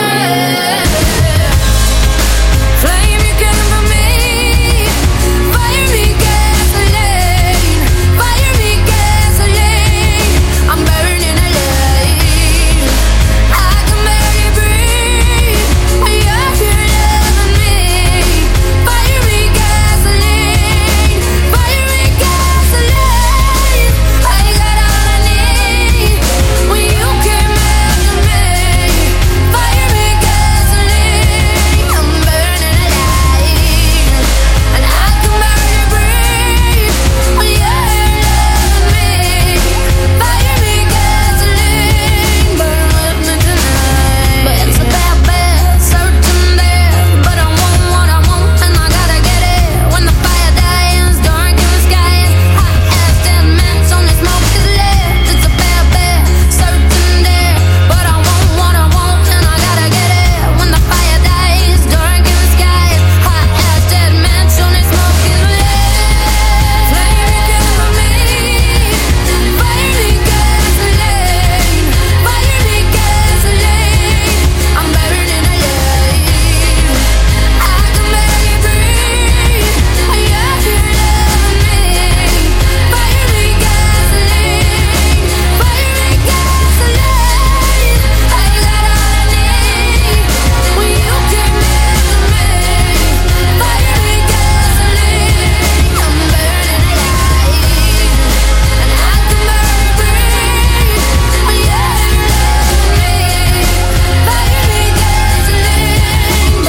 Flame, you come for me. Fire me gasoline. Fire me gasoline. I'm burning alive. I can barely breathe. You're here loving me. Fire me gasoline. Fire me gasoline. I got all I need when you came after me. Fire me gasoline. I'm burning alive, and I can barely breathe when you're here loving me. Fire me gasoline. Burn with me tonight. But it's a bad, bad, certain there. But I want what I want, and I gotta get it. When the fire dies, dark in the sky is hot as dead man's only smoke is left. It's a bad, bad, certain there. But I want what I want, and I gotta get it. When the fire dies, dark in the sky is hot as dead man's only smoke is left. Flame, you come for me. Fire me gasoline. Fire me gasoline. I'm burning alive. I can barely breathe. You're here loving me. Fire me gasoline. Fire me gasoline. I got all I need when you came after me. Fire me gasoline. I'm burning alive, and I can barely breathe when you're here loving me. Fire me gasoline.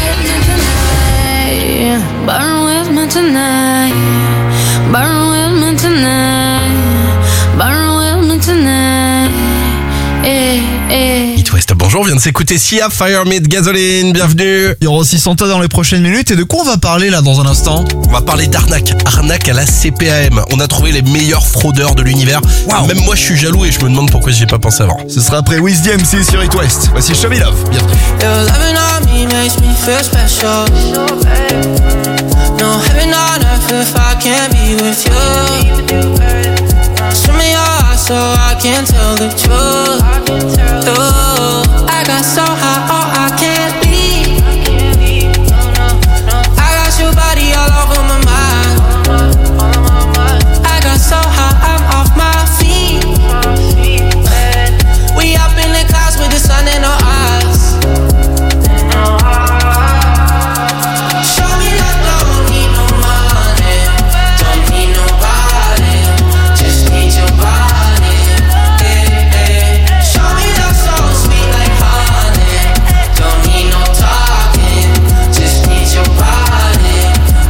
Burn with me tonight. Burn with me tonight. Burn with me tonight. Burn with me tonight. It West, bonjour, vient de s'écouter Sia, Fire Me Gasoline, bienvenue. Il y aura aussi Santa dans les prochaines minutes. Et de quoi on va parler là dans un instant? On va parler d'arnaque, arnaque à la CPAM. On a trouvé les meilleurs fraudeurs de l'univers. Même moi je suis jaloux et je me demande pourquoi j'y ai pas pensé avant. Ce sera après Wiz DMC sur It West. Voici Show Me Love, bienvenue. Your loving on me makes me feel special. No heaven on earth if I can't be with you. Show me your eyes so I can tell the truth. I got so high, oh I can't leave. I got your body all over my mind. I got so high, I'm off my feet. We up in the clouds with the sun in our eyes. Show me that don't need no money, don't need nobody, just need your body. Show me that soul sweet like honey, don't need no talking, just need your body.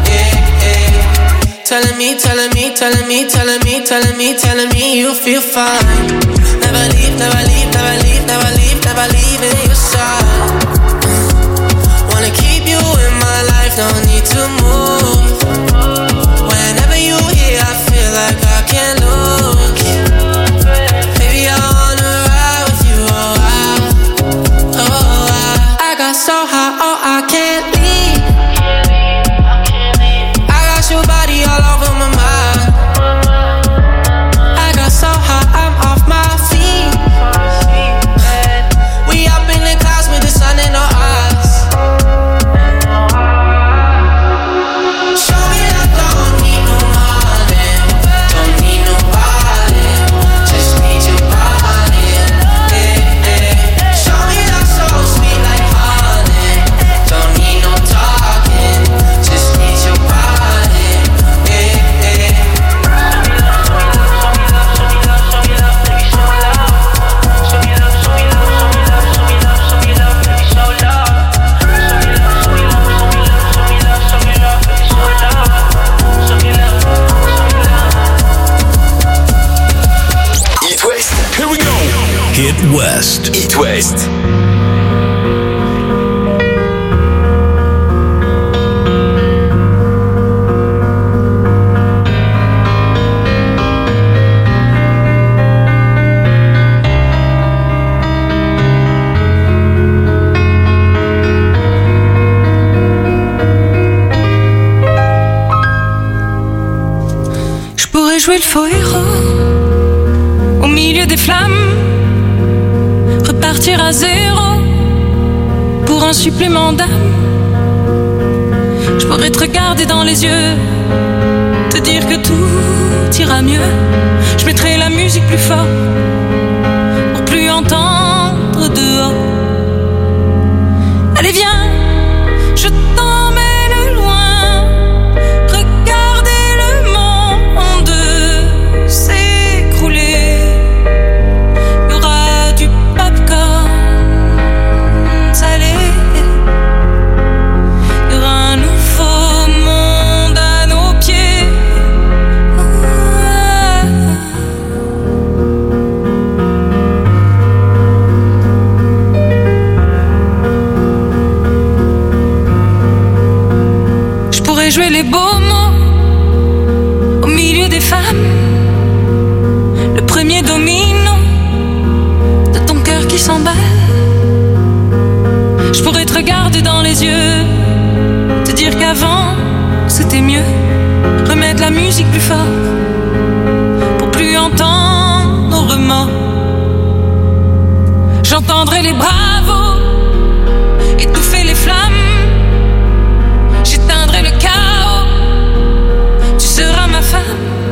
Telling me, telling me, telling me, telling me, telling me, telling me you feel fine. Never leave, never leave, never leave, never leave, never leaving your side. Wanna keep you in my life, don't need to move. Whenever you here, I feel like I can't lose. Baby, I wanna ride with you, I got so high, oh I can't leave. I got your body all over my mind. I got so high, I'm off my feet. We up in the clouds with the sun in our eyes. Show me that don't need no money, don't need nobody, just need your body. Show me that soul sweet like honey, don't need no talking, just need your body. It West. Here we go. It West. It West. jouer le faux héros au milieu des flammes, repartir à zéro pour un supplément d'âme. Je pourrais te regarder dans les yeux, te dire que tout ira mieux. Je mettrai la musique plus fort pour plus entendre dehors. Allez viens, je t'emmène loin, regarder le monde s'écrouler. Il y aura du popcorn salé, il y aura un nouveau monde à nos pieds. Je pourrais jouer les beaux mots au milieu des femmes, le premier domino de ton cœur qui s'emballe. Je pourrais te regarder dans les yeux, te dire qu'avant c'était mieux, remettre la musique plus fort pour plus entendre nos remords. J'entendrai les bravos étouffer les flammes, j'éteindrai le chaos, tu seras ma femme.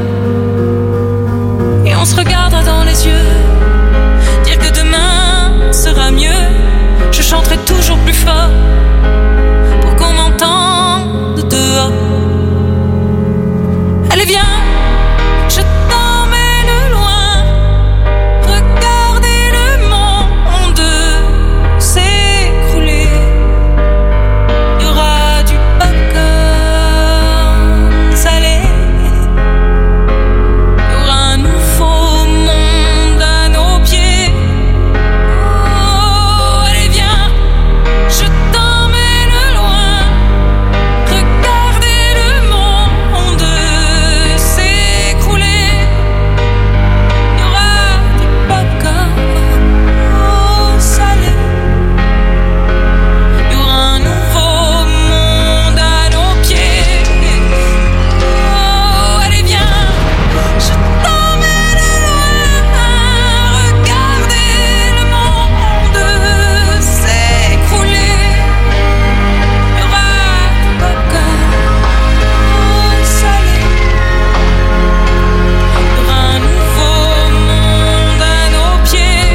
Et on se regardera dans les yeux, dire que demain sera mieux. Je chanterai toujours plus fort pour qu'on m'entende dehors. Allez viens, je t'emmène loin, regarder le monde s'écrouler. Il y aura du popcorn salé, il y aura un nouveau monde à nos pieds. Oh, allez viens, je t'emmène loin, regarder le monde s'écrouler. Il y aura du popcorn salé, il y aura un nouveau monde à nos pieds. Oh, allez viens, je t'emmène loin, regarder le monde s'écrouler. Il y aura du popcorn salé, il y aura un nouveau monde à nos pieds.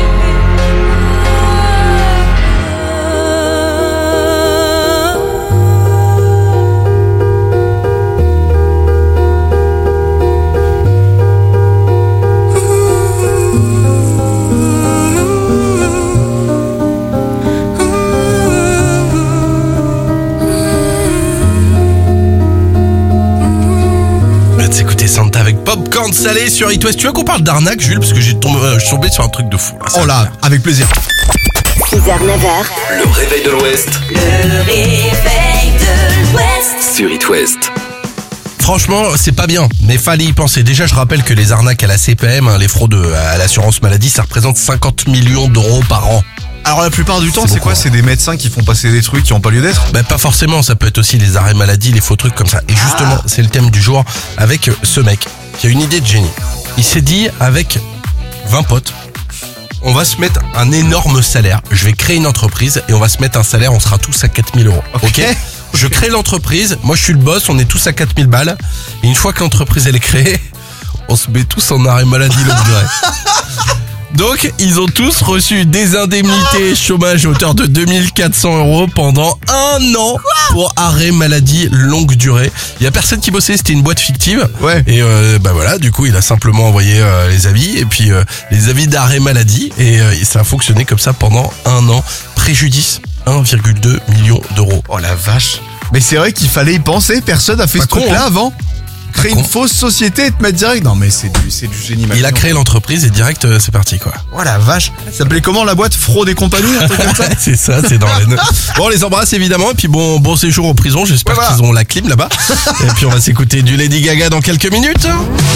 On va s'écouter Santa avec Popcorn salé sur It West. Tu veux qu'on parle d'arnaque, Jules? Parce que je suis tombé sur un truc de fou là. Oh là, avec plaisir. 6h, 9h, Le réveil de l'Ouest le réveil de l'Ouest. sur It West. Franchement, c'est pas bien, mais fallait y penser. Déjà, je rappelle que les arnaques à la CPM, les fraudes à l'assurance maladie, ça représente 50 millions d'euros par an. Alors la plupart du temps, c'est beaucoup, quoi? C'est des médecins qui font passer des trucs qui ont pas lieu d'être? Bah pas forcément, ça peut être aussi les arrêts maladie, les faux trucs comme ça. Et justement, c'est le thème du jour avec ce mec qui a une idée de génie. Il s'est dit avec 20 potes, on va se mettre un énorme salaire. Je vais créer une entreprise et on va se mettre un salaire, on sera tous à 4000 euros. Ok? Je crée l'entreprise, moi je suis le boss, on est tous à 4000 balles. Et une fois que l'entreprise elle est créée, on se met tous en arrêt maladie longue durée. Donc, ils ont tous reçu des indemnités chômage à hauteur de 2400 euros pendant un an pour arrêt maladie longue durée. Il y a personne qui bossait, c'était une boîte fictive. Ouais. Et bah voilà, du coup, il a simplement envoyé les avis et puis les avis d'arrêt maladie et ça a fonctionné comme ça pendant un an. Préjudice 1,2 million d'euros. Oh la vache. Mais c'est vrai qu'il fallait y penser, personne a fait ce truc-là avant. Créer une fausse société et te mettre direct. Non mais c'est du génie. Il a créé l'entreprise et direct c'est parti quoi. Oh la vache. Ça s'appelait comment la boîte? Fraude et compagnie, un truc comme ça? C'est ça, c'est dans les... Bon, on les embrasse évidemment et puis bon séjour en prison. J'espère qu'ils ont la clim là-bas. Et puis on va s'écouter du Lady Gaga dans quelques minutes.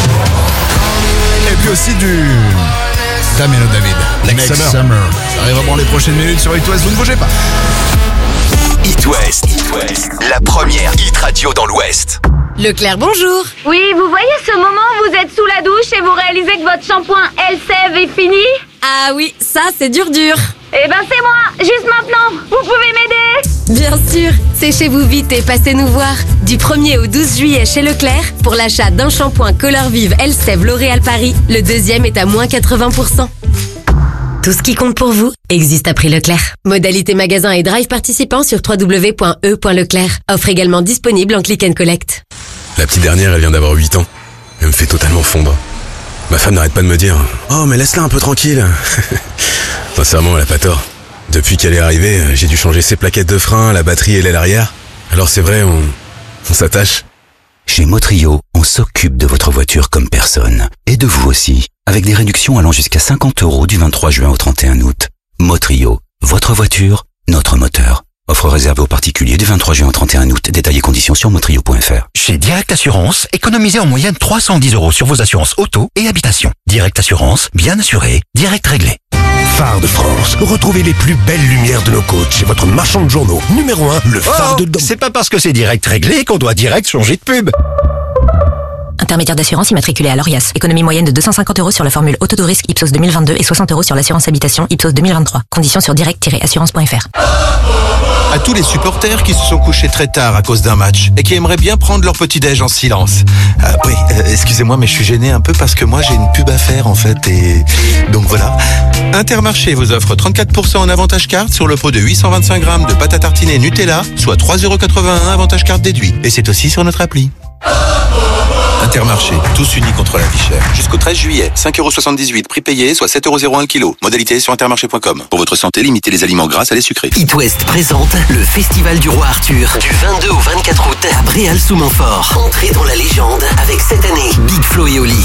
Et puis aussi du Damien David. Next Summer. Ça arrive vraiment les prochaines minutes sur It West, vous ne bougez pas. It West, la première hit radio dans l'Ouest. Leclerc, bonjour. Oui, vous voyez ce moment où vous êtes sous la douche et vous réalisez que votre shampoing Elseve est fini? Ah oui, ça c'est dur. Eh ben c'est moi, juste maintenant. Vous pouvez m'aider? Bien sûr, séchez-vous vite et passez nous voir. Du 1er au 12 juillet chez Leclerc, pour l'achat d'un shampoing Color Vive Elseve L'Oréal Paris, le deuxième est à moins 80%. Tout ce qui compte pour vous existe à prix Leclerc. Modalité magasin et drive participant sur www.e.leclerc. Offre également disponible en click and collect. La petite dernière, elle vient d'avoir 8 ans. Elle me fait totalement fondre. Ma femme n'arrête pas de me dire « Oh, mais laisse-la un peu tranquille !» Sincèrement, elle a pas tort. Depuis qu'elle est arrivée, j'ai dû changer ses plaquettes de frein, la batterie et l'aile arrière. Alors c'est vrai, on s'attache. Chez Motrio, on s'occupe de votre voiture comme personne. Et de vous aussi, avec des réductions allant jusqu'à 50 € du 23 juin au 31 août. Motrio, votre voiture, notre moteur. Offre réservée aux particuliers du 23 juin au 31 août. Détails et conditions sur motrio.fr. Chez Direct Assurance, économisez en moyenne 310 € sur vos assurances auto et habitation. Direct Assurance, bien assuré, direct réglé. Phare de France. Retrouvez les plus belles lumières de nos côtes chez votre marchand de journaux. Numéro 1, le phare de Dom. C'est pas parce que c'est direct réglé qu'on doit direct changer de pub. Intermédiaire d'assurance immatriculé à l'ORIAS. Économie moyenne de 250 € sur la formule auto de risque Ipsos 2022 et 60 € sur l'assurance habitation Ipsos 2023. Conditions sur direct-assurance.fr. À tous les supporters qui se sont couchés très tard à cause d'un match et qui aimeraient bien prendre leur petit-déj en silence. Excusez-moi, mais je suis gêné un peu parce que moi j'ai une pub à faire en fait et donc voilà. Intermarché vous offre 34% en avantage carte sur le pot de 825 grammes de pâte à tartiner Nutella, soit 3,81 € avantage carte déduit. Et c'est aussi sur notre appli. Intermarché, tous unis contre la vie chère. Jusqu'au 13 juillet, 5,78 € prix payé, soit 7,01 € le kilo. Modalité sur intermarché.com. Pour votre santé, limitez les aliments gras à les sucrés. It West présente le Festival du Roi Arthur du 22 au 24 août à Bréal-sous-Montfort. Entrez dans la légende avec cette année Big Flo et Oli,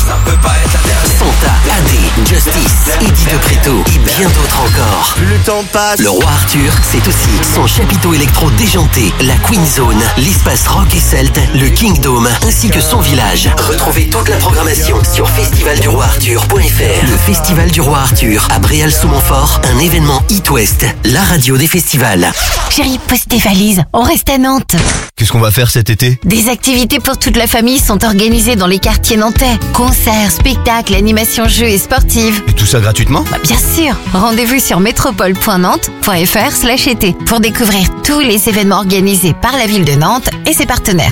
Santa, AD, Justice, Eddie de Préto et bien d'autres encore. Plus le temps passe. Le Roi Arthur, c'est aussi son chapiteau électro déjanté, la Queen Zone, l'espace rock et celte, le Kingdom, ainsi que son village. Retrouvez toute la programmation sur festivalduroiarthur.fr. Le Festival du Roi Arthur à Bréal-sous-Montfort, un événement It West, la radio des festivals. Chérie, pose tes valises, on reste à Nantes. Qu'est-ce qu'on va faire cet été? Des activités pour toute la famille sont organisées dans les quartiers nantais. Concerts, spectacles, animations, jeux et sportives. Et tout ça gratuitement? Bien sûr. Rendez-vous sur métropole.nantes.fr/été pour découvrir tous les événements organisés par la ville de Nantes et ses partenaires.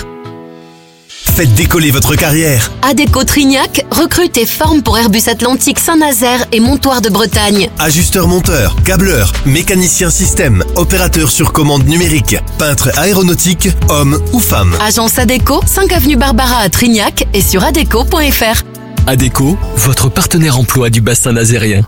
Faites décoller votre carrière. Adéco Trignac recrute et forme pour Airbus Atlantique Saint-Nazaire et Montoir de Bretagne. Ajusteur-monteur, câbleur, mécanicien système, opérateur sur commande numérique, peintre aéronautique, homme ou femme. Agence Adéco, 5 avenue Barbara à Trignac et sur adéco.fr. Adéco, votre partenaire emploi du bassin nazérien.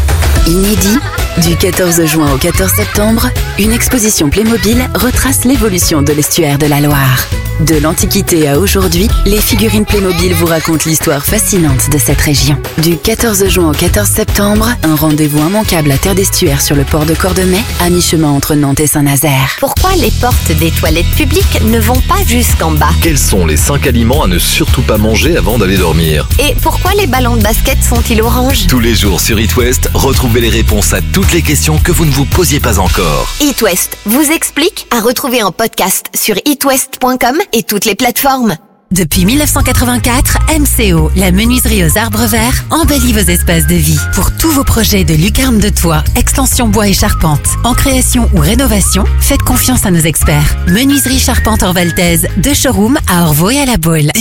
Inédit, du 14 juin au 14 septembre, une exposition Playmobil retrace l'évolution de l'estuaire de la Loire. De l'Antiquité à aujourd'hui, les figurines Playmobil vous racontent l'histoire fascinante de cette région. Du 14 juin au 14 septembre, un rendez-vous immanquable à Terre d'Estuaire sur le port de Cordemais, à mi-chemin entre Nantes et Saint-Nazaire. Pourquoi les portes des toilettes publiques ne vont pas jusqu'en bas? Quels sont les 5 aliments à ne surtout pas manger avant d'aller dormir? Et pourquoi les ballons de basket sont-ils oranges? Tous les jours sur It West, retrouvez les réponses à toutes les questions que vous ne vous posiez pas encore. It West vous explique, à retrouver en podcast sur itwest.com et toutes les plateformes. Depuis 1984, MCO, la menuiserie aux arbres verts, embellit vos espaces de vie. Pour tous vos projets de lucarne de toit, extension bois et charpente, en création ou rénovation, faites confiance à nos experts. Menuiserie charpente Orvaltaise, de showroom à Orvaux et à La Baule.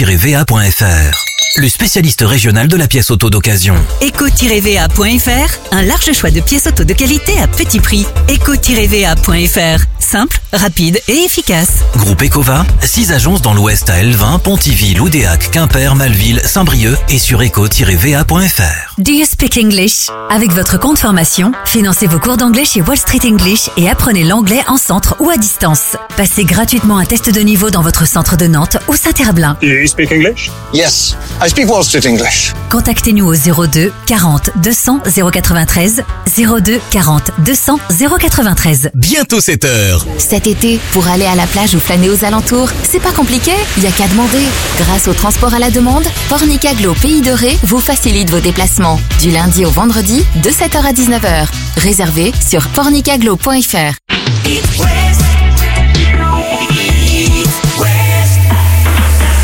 Eco-va.fr, le spécialiste régional de la pièce auto d'occasion. Eco-va.fr, un large choix de pièces auto de qualité à petit prix. Eco-va.fr, simple, rapide et efficace. Groupe Ecova, 6 agences dans l'Ouest à Elvin, Pontivy, Loudéac, Quimper, Malville, Saint-Brieuc et sur eco-va.fr. Do you speak English? Avec votre compte formation, financez vos cours d'anglais chez Wall Street English et apprenez l'anglais en centre ou à distance. Passez gratuitement un test de niveau dans votre centre de Nantes ou Saint-Herblain. Do you speak English? Yes, I speak Wall Street English. Contactez-nous au 02 40 200 093, 02 40 200 093. Bientôt 7h. Cet été, pour aller à la plage ou flâner aux alentours, c'est pas compliqué, y a qu'à demander. Grâce au transport à la demande, Pornicaglo Pays de Ré vous facilite vos déplacements. Du lundi au vendredi, de 7h à 19h. Réservé sur pornicaglo.fr.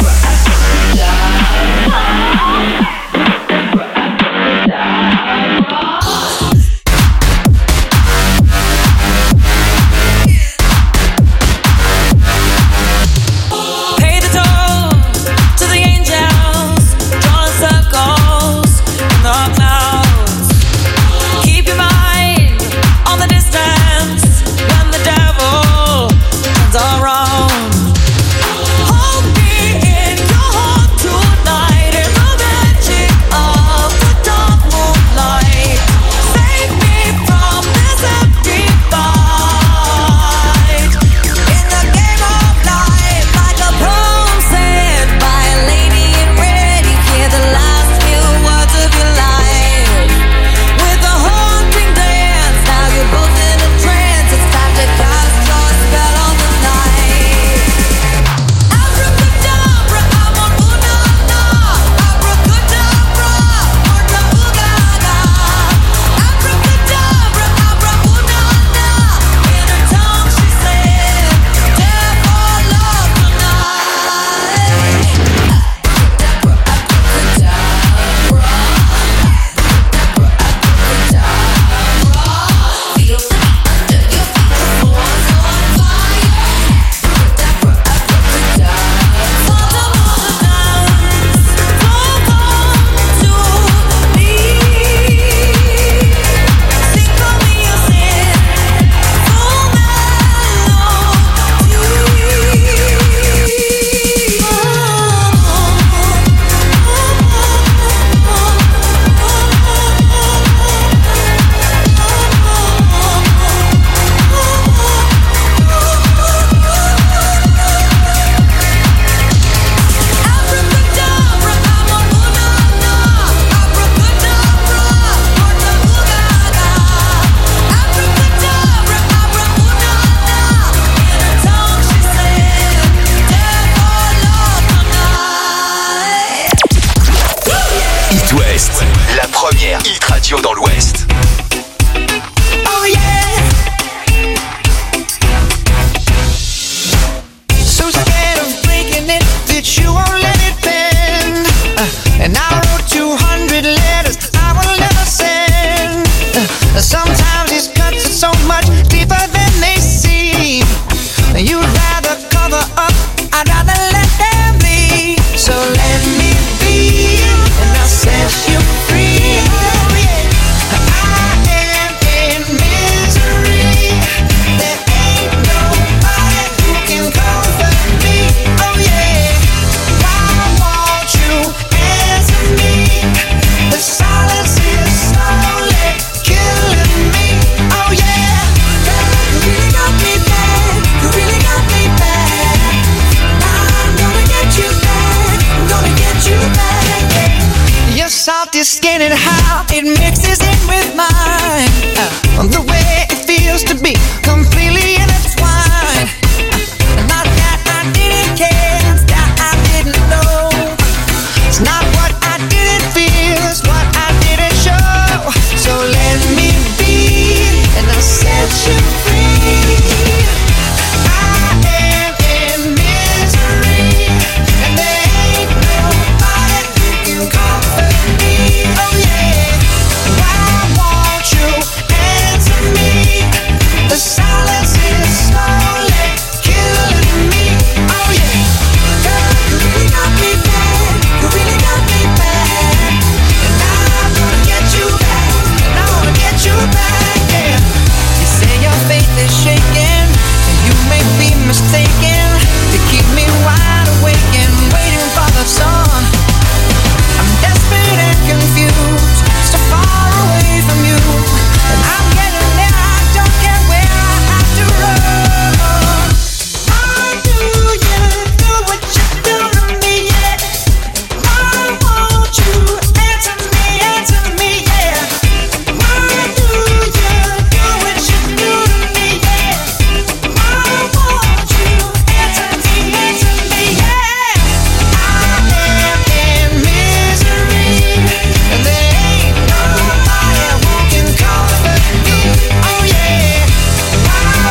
your skin and how it mixes